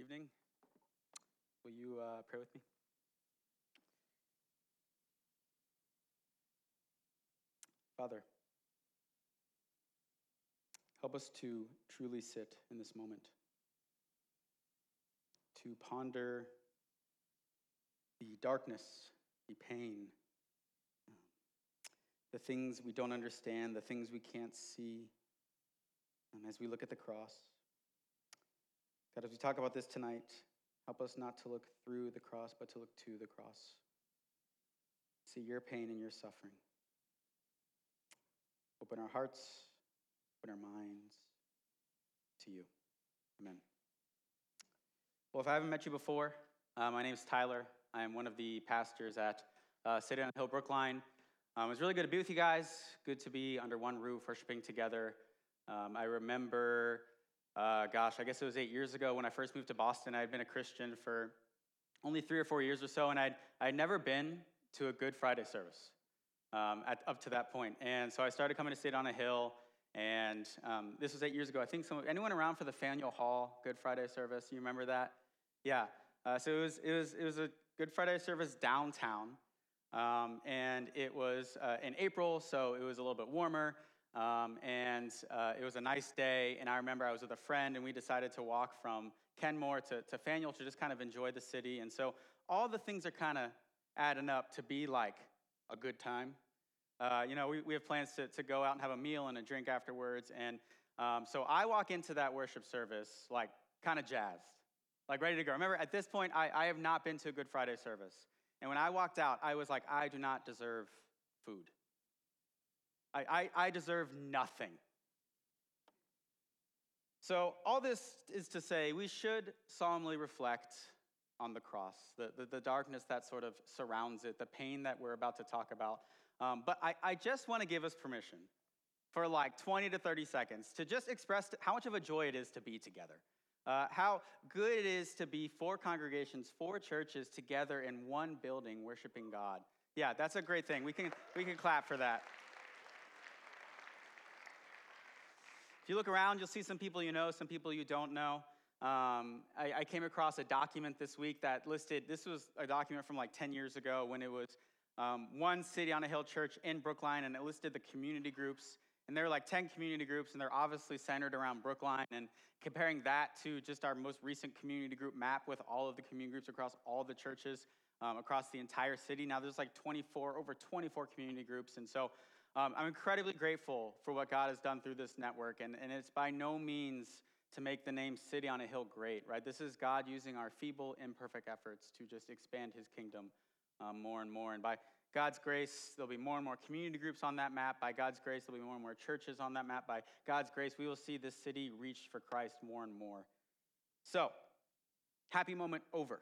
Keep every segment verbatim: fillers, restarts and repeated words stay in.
evening. Will you uh, pray with me? Father, help us to truly sit in this moment, to ponder the darkness, the pain, the things we don't understand, the things we can't see, um, as we look at the cross. God, as we talk about this tonight, help us not to look through the cross, but to look to the cross. See your pain and your suffering. Open our hearts, open our minds to you. Amen. Well, if I haven't met you before, uh, my name is Tyler. I am one of the pastors at uh, City on the Hill Brookline. Um, it's really good to be with you guys. Good to be under one roof, worshiping together. Um, I remember, uh, gosh, I guess it was eight years ago when I first moved to Boston. I had been a Christian for only three or four years or so, and I'd, I'd never been to a Good Friday service um, at, up to that point. And so I started coming to City on a Hill, and um, this was eight years ago. I think some, anyone around for the Faneuil Hall Good Friday service? You remember that? Yeah. Uh, so it was, it was, it was a Good Friday service downtown. Um, and it was uh, in April, so it was a little bit warmer, um, and uh, it was a nice day, and I remember I was with a friend, and we decided to walk from Kenmore to, to Faneuil to just kind of enjoy the city, and so all the things are kind of adding up to be like a good time. Uh, you know, we, we have plans to, to go out and have a meal and a drink afterwards, and um, so I walk into that worship service like kind of jazzed, like ready to go. Remember, at this point, I, I have not been to a Good Friday service. And when I walked out, I was like, I do not deserve food. I, I, I deserve nothing. So all this is to say, we should solemnly reflect on the cross, the, the, the darkness that sort of surrounds it, the pain that we're about to talk about. Um, but I, I just want to give us permission for like twenty to thirty seconds to just express how much of a joy it is to be together. Uh, how good it is to be four congregations, four churches together in one building worshiping God. Yeah, that's a great thing. We can we can clap for that. If you look around, you'll see some people you know, some people you don't know. Um, I, I came across a document this week that listed, this was a document from like ten years ago when it was um, one City on a Hill church in Brookline, and it listed the community groups. And there were like ten community groups, and they're obviously centered around Brookline. And comparing that to just our most recent community group map with all of the community groups across all the churches um, across the entire city. Now there's like twenty-four, over twenty-four community groups. And so um, I'm incredibly grateful for what God has done through this network. And, and it's by no means to make the name City on a Hill great, right? This is God using our feeble, imperfect efforts to just expand his kingdom um, more and more. And by God's grace, there'll be more and more community groups on that map. By God's grace, there'll be more and more churches on that map. By God's grace, we will see this city reached for Christ more and more. So, happy moment over.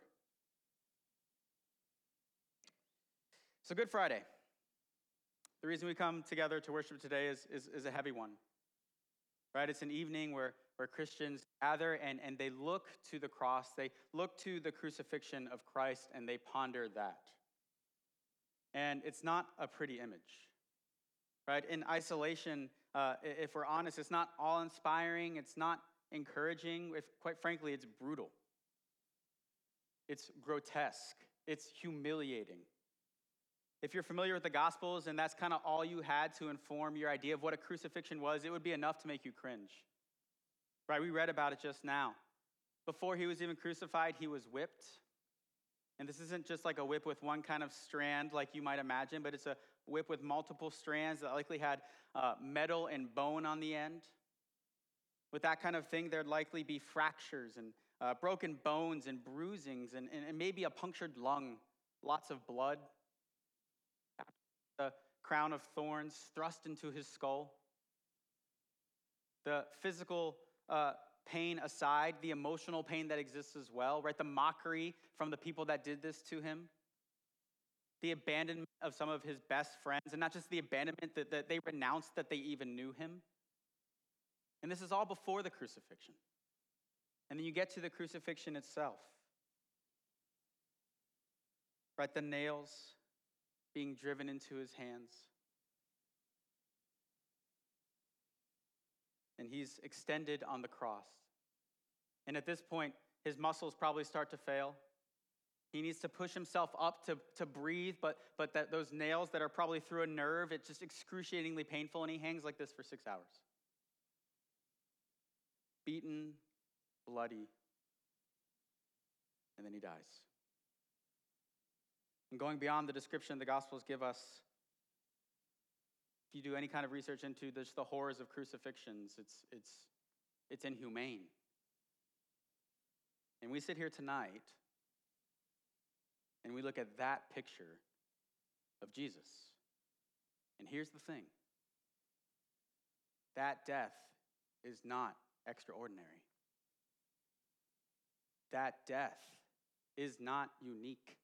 So, Good Friday. The reason we come together to worship today is, is, is a heavy one, right? It's an evening where, where Christians gather and, and they look to the cross. They look to the crucifixion of Christ and they ponder that. And it's not a pretty image, right? In isolation, uh, if we're honest, it's not awe-inspiring. It's not encouraging. If, quite frankly, it's brutal. It's grotesque. It's humiliating. If you're familiar with the Gospels and that's kind of all you had to inform your idea of what a crucifixion was, it would be enough to make you cringe, right? We read about it just now. Before he was even crucified, he was whipped. And this isn't just like a whip with one kind of strand like you might imagine, but it's a whip with multiple strands that likely had uh, metal and bone on the end. With that kind of thing, there'd likely be fractures and uh, broken bones and bruisings and, and, and maybe a punctured lung, lots of blood. The crown of thorns thrust into his skull. The physical uh, pain aside, the emotional pain that exists as well, right? The mockery from the people that did this to him. The abandonment of some of his best friends, and not just the abandonment, that, that they renounced that they even knew him. And this is all before the crucifixion. And then you get to the crucifixion itself. Right? The nails being driven into his hands. And he's extended on the cross. And at this point, his muscles probably start to fail. He needs to push himself up to, to breathe, but, but that those nails that are probably through a nerve, it's just excruciatingly painful, and he hangs like this for six hours. Beaten, bloody, and then he dies. And going beyond the description the Gospels give us, if you do any kind of research into this, the horrors of crucifixions, it's, it's, it's inhumane. And we sit here tonight, and we look at that picture of Jesus. And here's the thing. That death is not extraordinary. That death is not unique.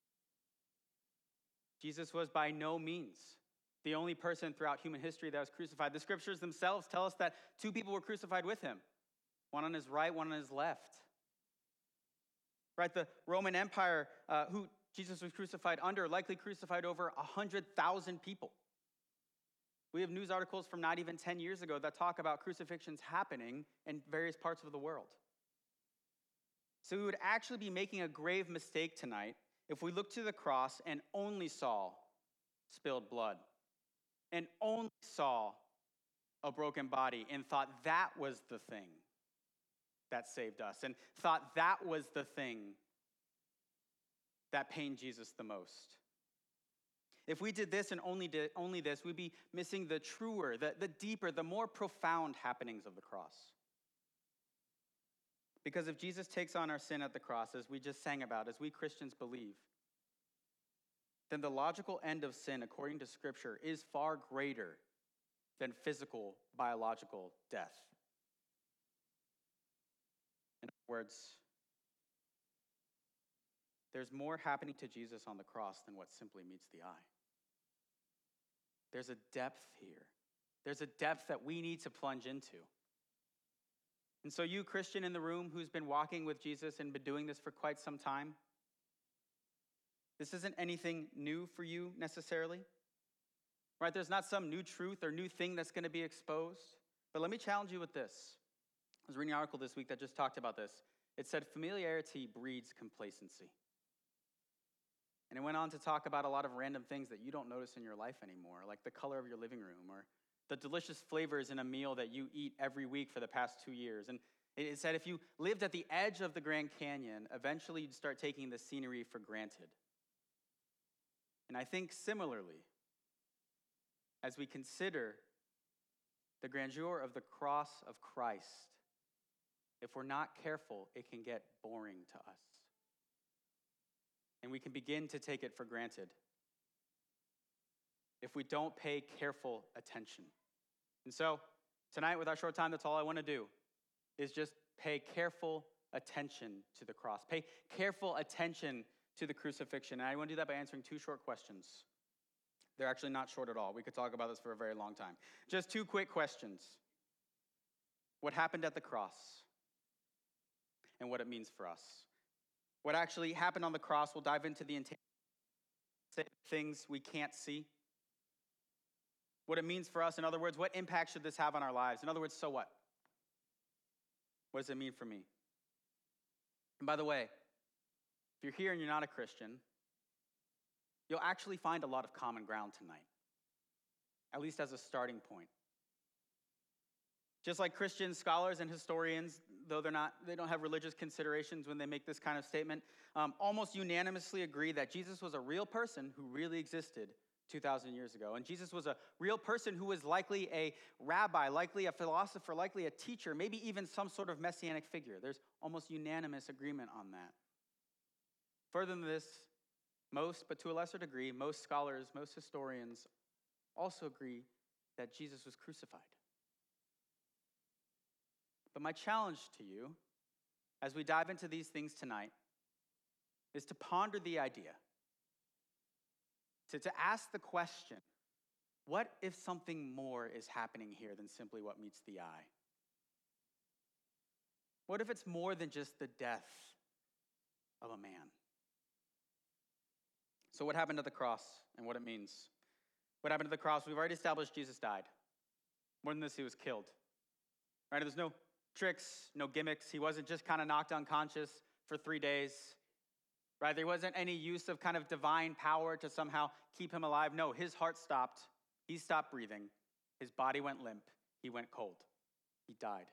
Jesus was by no means the only person throughout human history that was crucified. The scriptures themselves tell us that two people were crucified with him, one on his right, one on his left. Right, the Roman Empire, uh, who Jesus was crucified under, likely crucified over one hundred thousand people. We have news articles from not even ten years ago that talk about crucifixions happening in various parts of the world. So we would actually be making a grave mistake tonight if we looked to the cross and only saw spilled blood and only saw a broken body and thought that was the thing that saved us, and thought that was the thing that pained Jesus the most. If we did this and only did only this, we'd be missing the truer, the, the deeper, the more profound happenings of the cross. Because if Jesus takes on our sin at the cross, as we just sang about, as we Christians believe, then the logical end of sin, according to Scripture, is far greater than physical, biological death. In other words, there's more happening to Jesus on the cross than what simply meets the eye. There's a depth here. There's a depth that we need to plunge into. And so you, Christian in the room who's been walking with Jesus and been doing this for quite some time, this isn't anything new for you necessarily. Right? There's not some new truth or new thing that's going to be exposed. But let me challenge you with this. I was reading an article this week that just talked about this. It said familiarity breeds complacency. And it went on to talk about a lot of random things that you don't notice in your life anymore, like the color of your living room or the delicious flavors in a meal that you eat every week for the past two years. And it said if you lived at the edge of the Grand Canyon, eventually you'd start taking the scenery for granted. And I think similarly, as we consider the grandeur of the cross of Christ, if we're not careful, it can get boring to us. And we can begin to take it for granted if we don't pay careful attention. And so, tonight with our short time, that's all I want to do, is just pay careful attention to the cross. Pay careful attention to the crucifixion. And I want to do that by answering two short questions. They're actually not short at all. We could talk about this for a very long time. Just two quick questions. What happened at the cross? And what it means for us. What actually happened on the cross, we'll dive into the things we can't see. What it means for us, in other words, what impact should this have on our lives? In other words, so what? What does it mean for me? And by the way, if you're here and you're not a Christian, you'll actually find a lot of common ground tonight, at least as a starting point. Just like Christian scholars and historians, though they're not, they don't have religious considerations when they make this kind of statement, um, almost unanimously agree that Jesus was a real person who really existed two thousand years ago. And Jesus was a real person who was likely a rabbi, likely a philosopher, likely a teacher, maybe even some sort of messianic figure. There's almost unanimous agreement on that. Further than this, most, but to a lesser degree, most scholars, most historians also agree that Jesus was crucified. But my challenge to you, as we dive into these things tonight, is to ponder the idea, to, to ask the question, what if something more is happening here than simply what meets the eye? What if it's more than just the death of a man? So what happened at the cross and what it means? What happened at the cross? We've already established Jesus died. More than this, he was killed. Right? There's no tricks, no gimmicks. He wasn't just kind of knocked unconscious for three days, right? There wasn't any use of kind of divine power to somehow keep him alive. No, his heart stopped. He stopped breathing. His body went limp. He went cold. He died.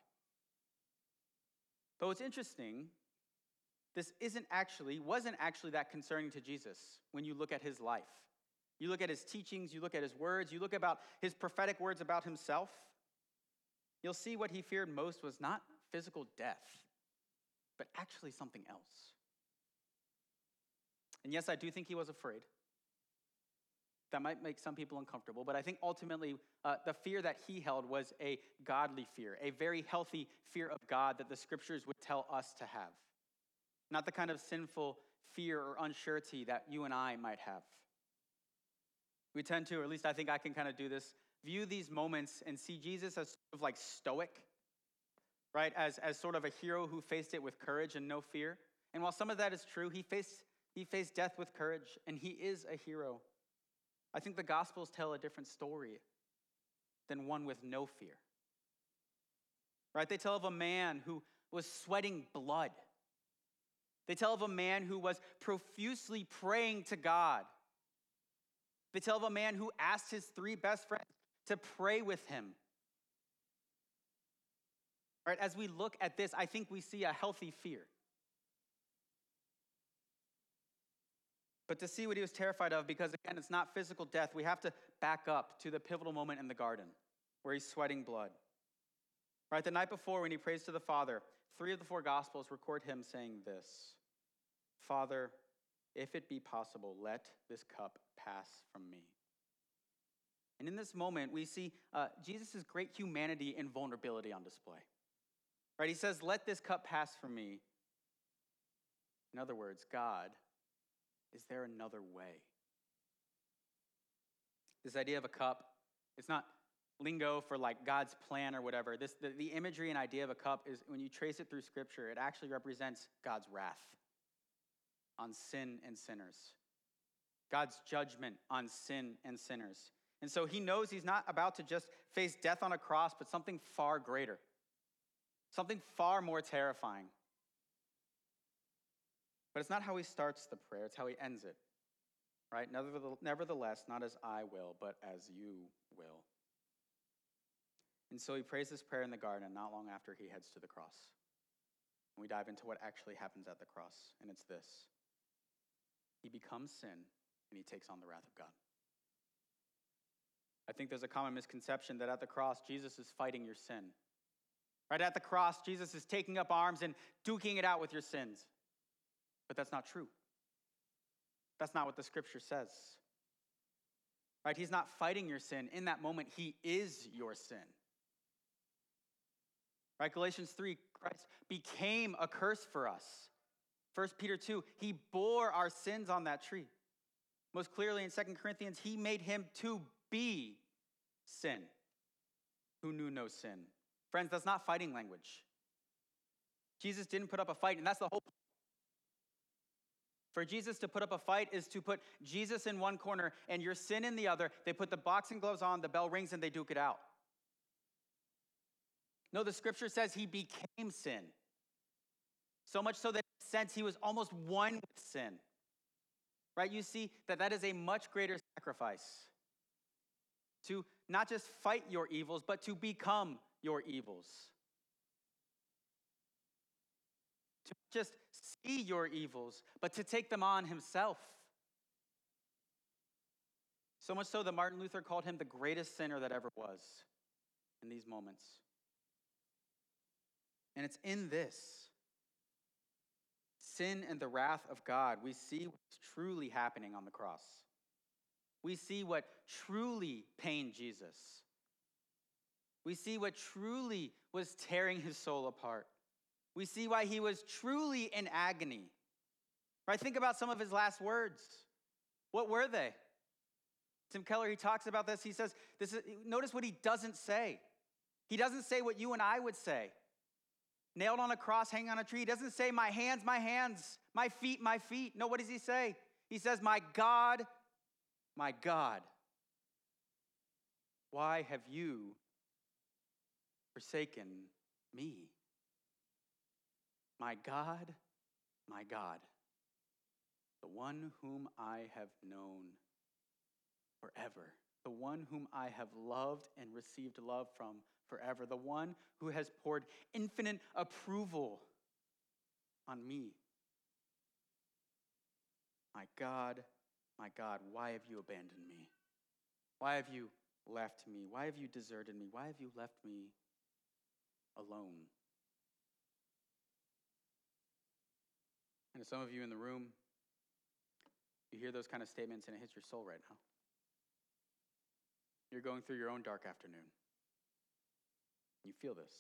But what's interesting, this isn't actually, wasn't actually that concerning to Jesus when you look at his life. You look at his teachings, you look at his words, you look about his prophetic words about himself. You'll see what he feared most was not physical death, but actually something else. And yes, I do think he was afraid. That might make some people uncomfortable, but I think ultimately uh, the fear that he held was a godly fear, a very healthy fear of God that the scriptures would tell us to have. Not the kind of sinful fear or unsurety that you and I might have. We tend to, or at least I think I can kind of do this, view these moments and see Jesus as sort of like stoic, right? As, as sort of a hero who faced it with courage and no fear. And while some of that is true, he faced, he faced death with courage, and he is a hero. I think the Gospels tell a different story than one with no fear. Right? They tell of a man who was sweating blood. They tell of a man who was profusely praying to God. They tell of a man who asked his three best friends to pray with him. Right? As we look at this, I think we see a healthy fear. But to see what he was terrified of, because again, it's not physical death, we have to back up to the pivotal moment in the garden where he's sweating blood. Right, the night before when he prays to the Father, three of the four Gospels record him saying this: Father, if it be possible, let this cup pass from me. And in this moment, we see uh, Jesus' great humanity and vulnerability on display. Right, he says, let this cup pass from me. In other words, God, is there another way? This idea of a cup, it's not lingo for like God's plan or whatever. This the, the imagery and idea of a cup is, when you trace it through Scripture, it actually represents God's wrath on sin and sinners. God's judgment on sin and sinners. And so he knows he's not about to just face death on a cross, but something far greater. Something far more terrifying. But it's not how he starts the prayer, it's how he ends it. Right? Nevertheless, not as I will, but as you will. And so he prays this prayer in the garden not long after he heads to the cross. And we dive into what actually happens at the cross, and it's this. He becomes sin, and he takes on the wrath of God. I think there's a common misconception that at the cross, Jesus is fighting your sin. Right? At the cross, Jesus is taking up arms and duking it out with your sins. But that's not true. That's not what the scripture says. Right? He's not fighting your sin. In that moment, he is your sin. Right? Galatians three, Christ became a curse for us. First Peter two, he bore our sins on that tree. Most clearly in Second Corinthians, he made him to be sin, who knew no sin. Friends, that's not fighting language. Jesus didn't put up a fight, and that's the whole point. For Jesus to put up a fight is to put Jesus in one corner and your sin in the other. They put the boxing gloves on, the bell rings, and they duke it out. No, the scripture says he became sin. So much so that in a sense he was almost one with sin. Right? You see that that is a much greater sacrifice. To not just fight your evils, but to become your evils. To just see your evils, but to take them on himself. So much so that Martin Luther called him the greatest sinner that ever was in these moments. And it's in this sin and the wrath of God, we see what's truly happening on the cross. We see what truly pained Jesus. We see what truly was tearing his soul apart. We see why he was truly in agony. Right? Think about some of his last words. What were they? Tim Keller, he talks about this. He says, this is, notice what he doesn't say. He doesn't say what you and I would say. Nailed on a cross, hanging on a tree. He doesn't say, my hands, my hands, my feet, my feet. No, what does he say? He says, my God, my God, why have you forsaken me? My God, my God, the one whom I have known forever, the one whom I have loved and received love from forever, the one who has poured infinite approval on me. My God, my God, why have you abandoned me? Why have you left me? Why have you deserted me? Why have you left me alone? And some of you in the room, you hear those kind of statements and it hits your soul right now. You're going through your own dark afternoon. You feel this.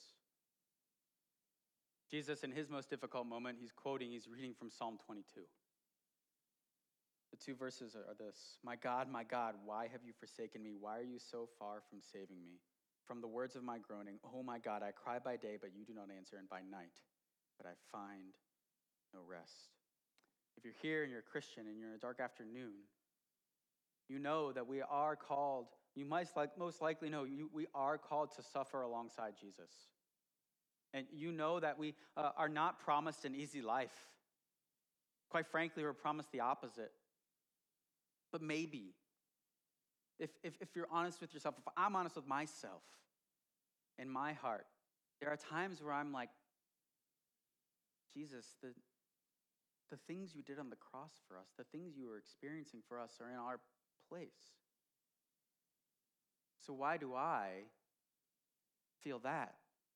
Jesus, in his most difficult moment, he's quoting, he's reading from Psalm twenty-two. The two verses are this: My God, my God, why have you forsaken me? Why are you so far from saving me? From the words of my groaning, oh my God, I cry by day, but you do not answer, and by night, but I find no rest. If you're here and you're a Christian and you're in a dark afternoon, you know that we are called, you might like, most likely know, you, we are called to suffer alongside Jesus. And you know that we uh, are not promised an easy life. Quite frankly, we're promised the opposite. But maybe, if, if, if you're honest with yourself, if I'm honest with myself, in my heart, there are times where I'm like, Jesus, the, the things you did on the cross for us, the things you were experiencing for us are in our place. So why do I feel that?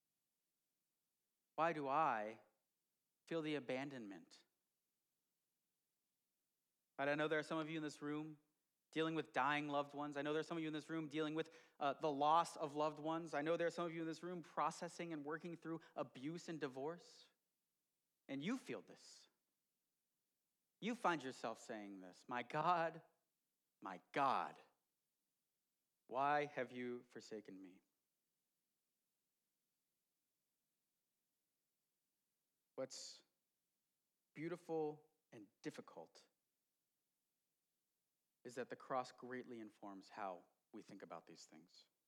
Why do I feel the abandonment? Right, I know there are some of you in this room dealing with dying loved ones. I know there are some of you in this room dealing with uh, the loss of loved ones. I know there are some of you in this room processing and working through abuse and divorce. And you feel this. You find yourself saying this: my God, my God, why have you forsaken me? What's beautiful and difficult is that the cross greatly informs how we think about these things.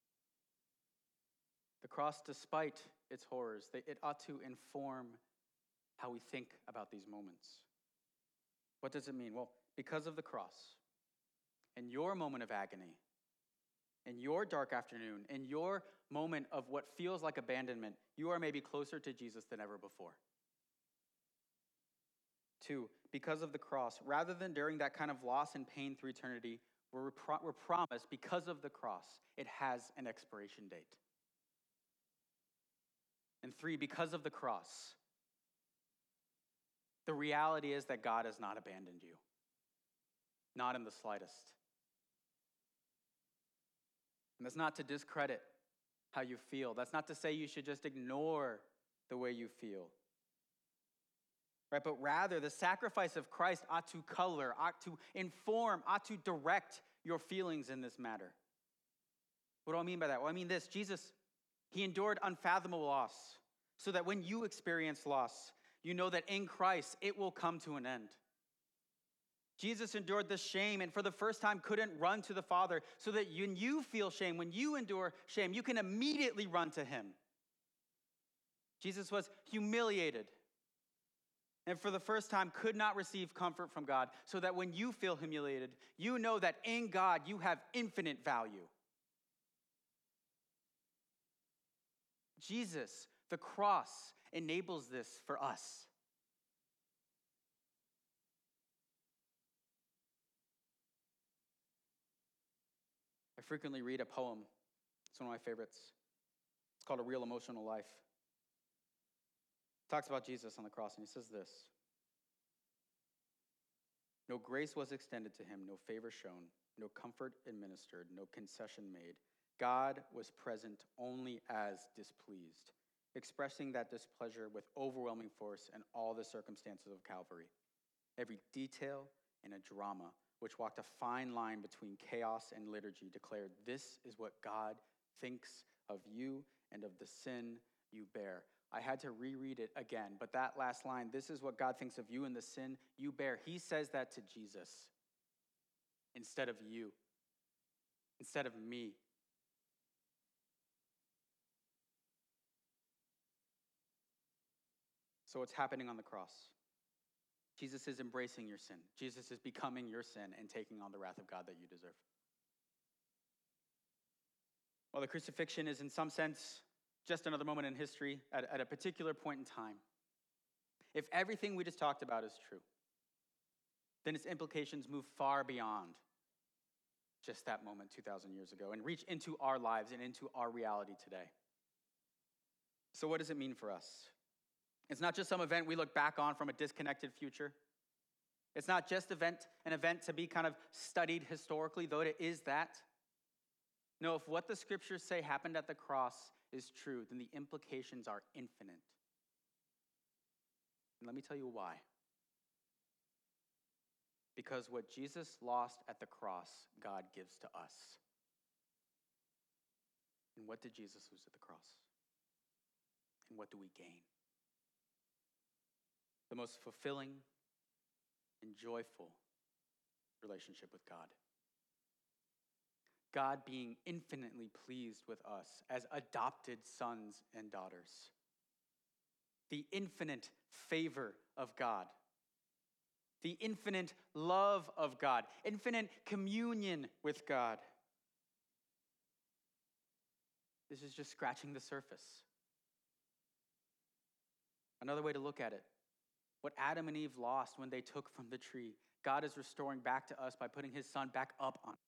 The cross, despite its horrors, it ought to inform how we think about these moments. What does it mean? Well, because of the cross, in your moment of agony, in your dark afternoon, in your moment of what feels like abandonment, you are maybe closer to Jesus than ever before. Two, because of the cross, rather than during that kind of loss and pain through eternity, we're, pro- we're promised, because of the cross, it has an expiration date. And three, because of the cross, the reality is that God has not abandoned you. Not in the slightest. And that's not to discredit how you feel. That's not to say you should just ignore the way you feel. Right? But rather, the sacrifice of Christ ought to color, ought to inform, ought to direct your feelings in this matter. What do I mean by that? Well, I mean this: Jesus, he endured unfathomable loss so that when you experience loss, you know that in Christ it will come to an end. Jesus endured the shame and for the first time couldn't run to the Father, so that when you feel shame, when you endure shame, you can immediately run to him. Jesus was humiliated and for the first time could not receive comfort from God, so that when you feel humiliated, you know that in God you have infinite value. Jesus, the cross, enables this for us. I frequently read a poem. It's one of my favorites. It's called A Real Emotional Life. It talks about Jesus on the cross, and he says this: no grace was extended to him, no favor shown, no comfort administered, no concession made. God was present only as displeased, expressing that displeasure with overwhelming force in all the circumstances of Calvary. Every detail in a drama which walked a fine line between chaos and liturgy declared, this is what God thinks of you and of the sin you bear. I had to reread it again, but that last line, this is what God thinks of you and the sin you bear, he says that to Jesus instead of you, instead of me. So what's happening on the cross? Jesus is embracing your sin. Jesus is becoming your sin and taking on the wrath of God that you deserve. Well, the crucifixion is in some sense just another moment in history at, at a particular point in time. If everything we just talked about is true, then its implications move far beyond just that moment two thousand years ago and reach into our lives and into our reality today. So what does it mean for us? It's not just some event we look back on from a disconnected future. It's not just event, an event to be kind of studied historically, though it is that. No, if what the scriptures say happened at the cross is true, then the implications are infinite. And let me tell you why. Because what Jesus lost at the cross, God gives to us. And what did Jesus lose at the cross? And what do we gain? The most fulfilling and joyful relationship with God. God being infinitely pleased with us as adopted sons and daughters. The infinite favor of God. The infinite love of God. Infinite communion with God. This is just scratching the surface. Another way to look at it, what Adam and Eve lost when they took from the tree, God is restoring back to us by putting his son back up on it.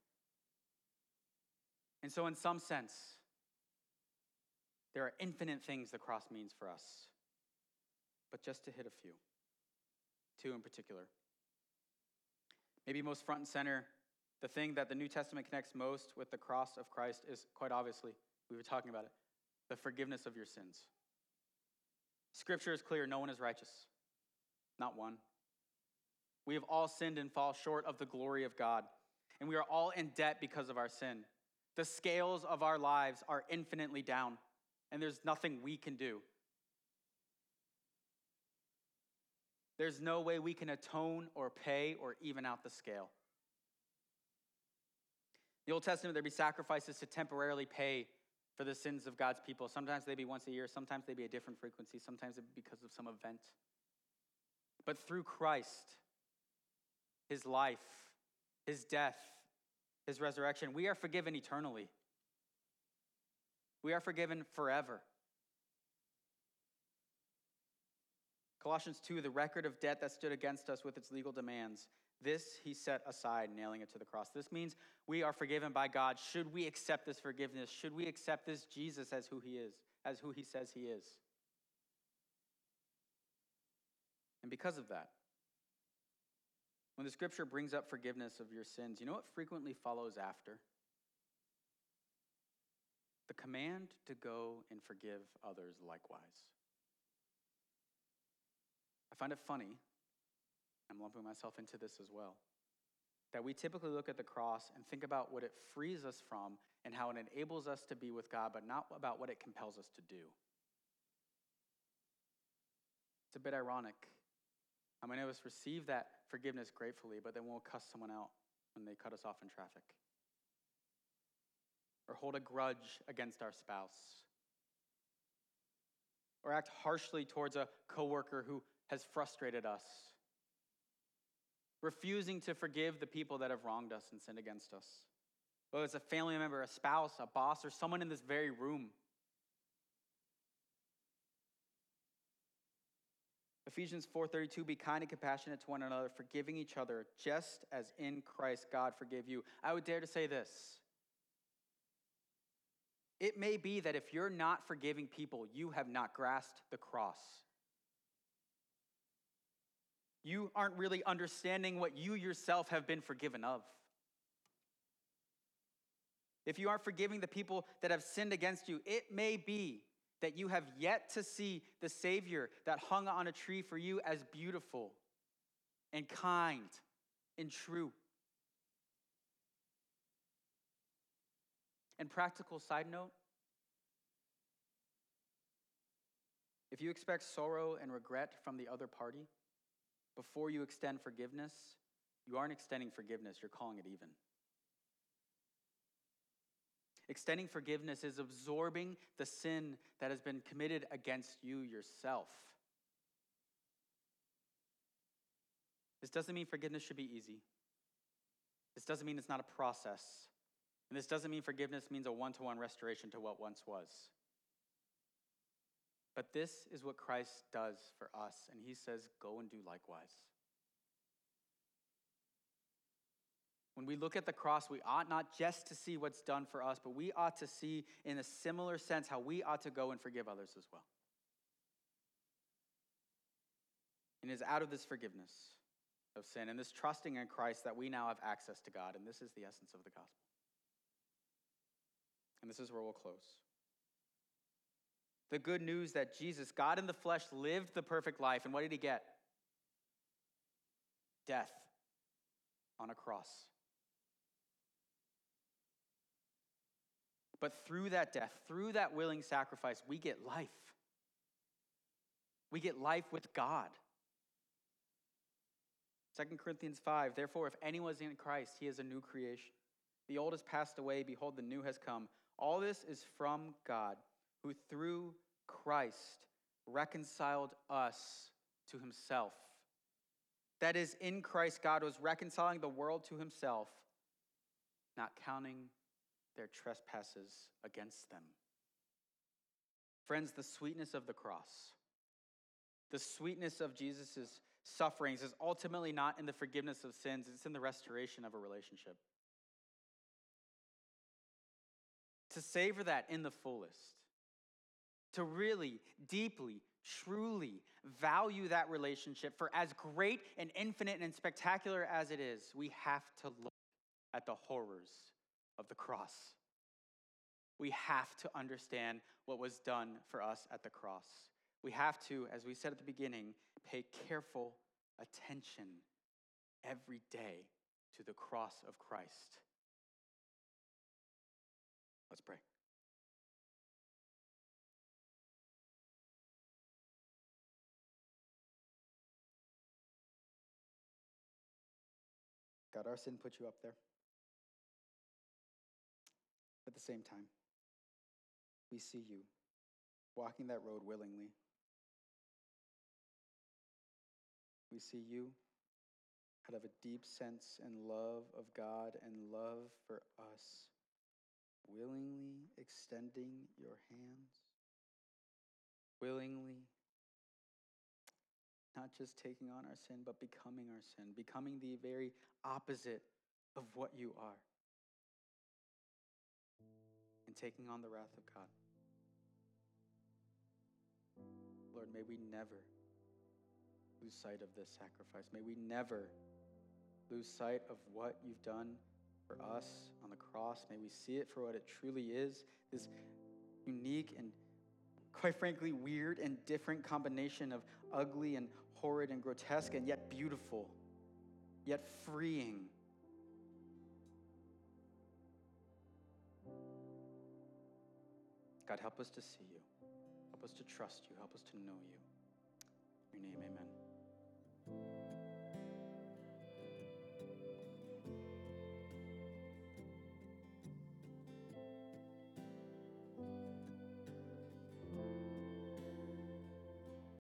And so in some sense, there are infinite things the cross means for us. But just to hit a few, two in particular. Maybe most front and center, the thing that the New Testament connects most with the cross of Christ is, quite obviously, we were talking about it, the forgiveness of your sins. Scripture is clear, no one is righteous. Not one. We have all sinned and fall short of the glory of God. And we are all in debt because of our sin. The scales of our lives are infinitely down. And there's nothing we can do. There's no way we can atone or pay or even out the scale. In the Old Testament, there'd be sacrifices to temporarily pay for the sins of God's people. Sometimes they'd be once a year. Sometimes they'd be a different frequency. Sometimes it'd be because of some event. But through Christ, his life, his death, his resurrection, we are forgiven eternally. We are forgiven forever. Colossians two, the record of debt that stood against us with its legal demands, this he set aside, nailing it to the cross. This means we are forgiven by God. Should we accept this forgiveness? Should we accept this Jesus as who he is, as who he says he is? And because of that, when the scripture brings up forgiveness of your sins, you know what frequently follows after? The command to go and forgive others likewise. I find it funny, I'm lumping myself into this as well, that we typically look at the cross and think about what it frees us from and how it enables us to be with God, but not about what it compels us to do. It's a bit ironic. How many of us receive that forgiveness gratefully, but then we'll cuss someone out when they cut us off in traffic? Or hold a grudge against our spouse? Or act harshly towards a coworker who has frustrated us? Refusing to forgive the people that have wronged us and sinned against us. Whether it's a family member, a spouse, a boss, or someone in this very room. Ephesians four thirty-two, be kind and compassionate to one another, forgiving each other, just as in Christ God forgave you. I would dare to say this. It may be that if you're not forgiving people, you have not grasped the cross. You aren't really understanding what you yourself have been forgiven of. If you aren't forgiving the people that have sinned against you, it may be that you have yet to see the Savior that hung on a tree for you as beautiful and kind and true. And practical side note, if you expect sorrow and regret from the other party before you extend forgiveness, you aren't extending forgiveness, you're calling it even. Extending forgiveness is absorbing the sin that has been committed against you yourself. doesn't mean forgiveness should be easy. This doesn't mean it's not a process. And this doesn't mean forgiveness means a one-to-one restoration to what once was. But this is what Christ does for us, and he says, go and do likewise. When we look at the cross, we ought not just to see what's done for us, but we ought to see in a similar sense how we ought to go and forgive others as well. And it is out of this forgiveness of sin and this trusting in Christ that we now have access to God, and this is the essence of the gospel. And this is where we'll close. The good news that Jesus, God in the flesh, lived the perfect life, and what did he get? Death on a cross. But through that death, through that willing sacrifice, we get life. We get life with God. Second Corinthians five, therefore, if anyone is in Christ, he is a new creation. The old has passed away, behold, the new has come. All this is from God, who through Christ reconciled us to himself. That is, in Christ, God was reconciling the world to himself, not counting their trespasses against them. Friends, the sweetness of the cross, the sweetness of Jesus' sufferings is ultimately not in the forgiveness of sins, it's in the restoration of a relationship. To savor that in the fullest, to really, deeply, truly value that relationship for as great and infinite and spectacular as it is, we have to look at the horrors of the cross. We have to understand what was done for us at the cross. We have to, as we said at the beginning, pay careful attention every day to the cross of Christ. Let's pray. God, our sin put you up there. At the same time, we see you walking that road willingly. We see you out of a deep sense and love of God and love for us, willingly extending your hands, willingly not just taking on our sin, but becoming our sin, becoming the very opposite of what you are, and taking on the wrath of God. Lord, may we never lose sight of this sacrifice. May we never lose sight of what you've done for us on the cross. May we see it for what it truly is, this unique and, quite frankly, weird and different combination of ugly and horrid and grotesque and yet beautiful, yet freeing. God, help us to see you. Help us to trust you. Help us to know you. In your name, amen.